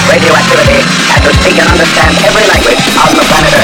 radioactivity, and to speak and understand every language on the planet